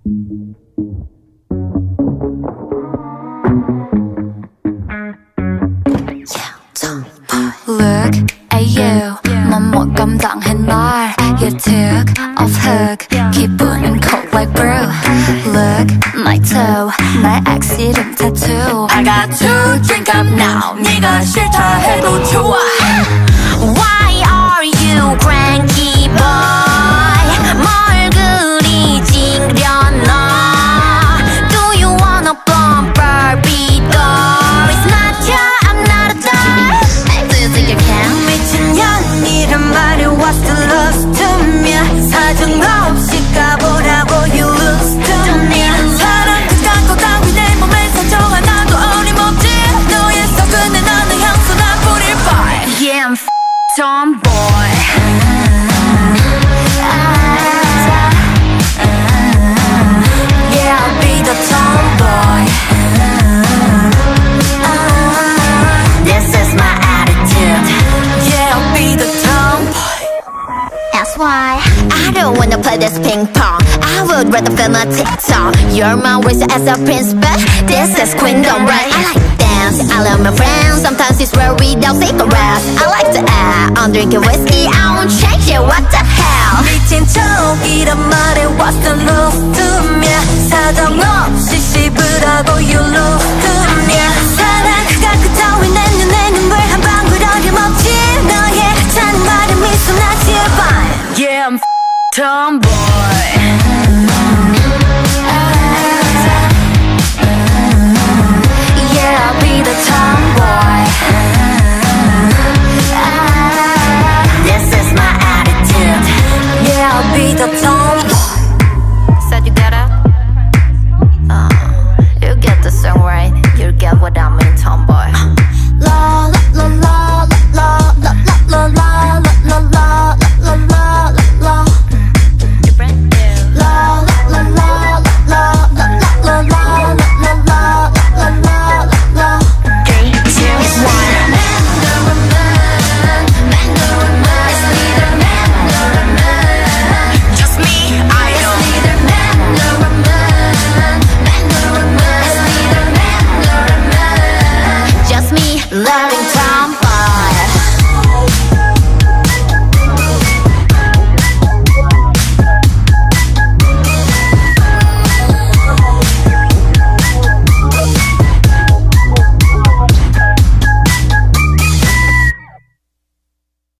Look at you 넌 못 감당해 날 You took off hook 기분은 cold like brew Look my toe 나의 ex 이름 tattoo I got to drink up now 네가 싫다 해도 좋아 Why are you cranky boy 뭘 그리 찡그려놔 Do you wanna bump Barbie doll It's not you I'm not a doll Do you think you can? 미친년이란 말이 What's the love to me 사정 없이 가보라고 You lose to me 사랑 그딴 거 따위 내 몸에 상처 하나도 어림없지 너의 속은에 나는 향수 난 뿌릴 바에 Yeah I'm tomboy Yeah I'll be the tomboy This is my attitude Yeah I'll be the tomboy That's why I don't wanna play this ping pong I would rather film a TikTok You're my wizard as a prince but this is queendom right I like to dance, I love my friends Sometimes it's rare without cigarettes I like to act, I'm drinking whiskey I won't change it, what the hell 미친 척이란 말에 What's the love to me 사정 없이 씹으라고 You lose to me 사랑 그 따위 내 눈에 눈물 한 방울 어림없지 너의 찬 말에 미소 나 제발 Yeah I'm tomboy